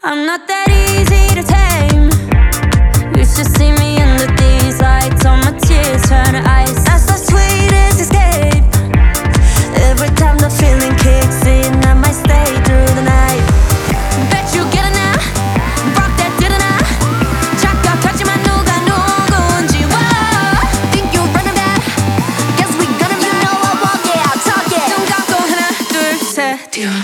I'm not that easy to tame. You should see me under these lights. All my tears turn to ice. That's the sweetest escape. Every time the feeling kicks in, I might stay through the night. Bet you get it now. Rock that did it now. 착각하지만 누가 누군지. Whoa. Think you're running that? Guess we gonna be. You know I walk it, I'll talk it. 눈 감고 하나 둘 셋.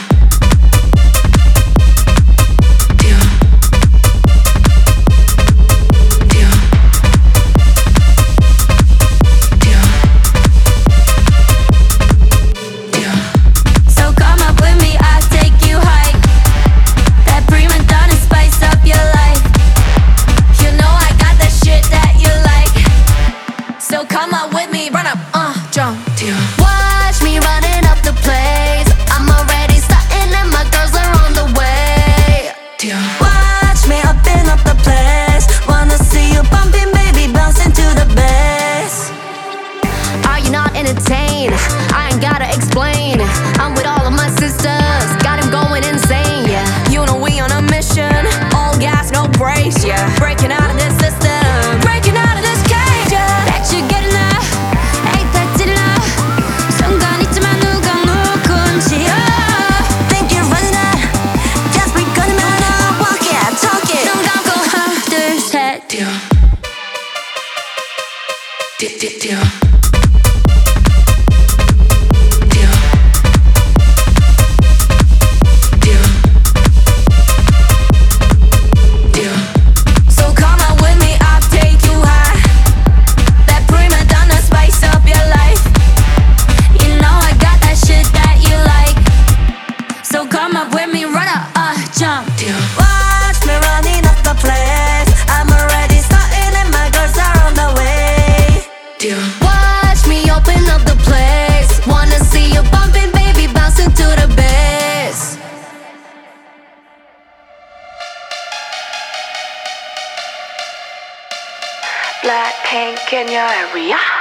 Come up with me, run up, jump. Watch me running up the place. I'm already starting and my girls are on the way. Watch me upping up the place. Wanna see you bumping, baby, bouncing to the bass. Are you not entertained? I ain't gotta explain. I'm with all of my sisters, got him going insane, yeah. You know we on a mission, all gas, no brakes, yeah. Breaking out of this system, breaking out of this cage, yeah. Bet you get enough, ain't that did enough. 순간 있지만 누가 누군지. Think you're running out, just be gonna man up, walk it, talk it. 눈 감고 하나 둘 셋. Come up with me, run up, jump. Watch me running up the place. I'm already starting and my girls are on the way. Watch me open up the place. Wanna see you bumping, baby, bouncing to the bass. Blackpink in your area.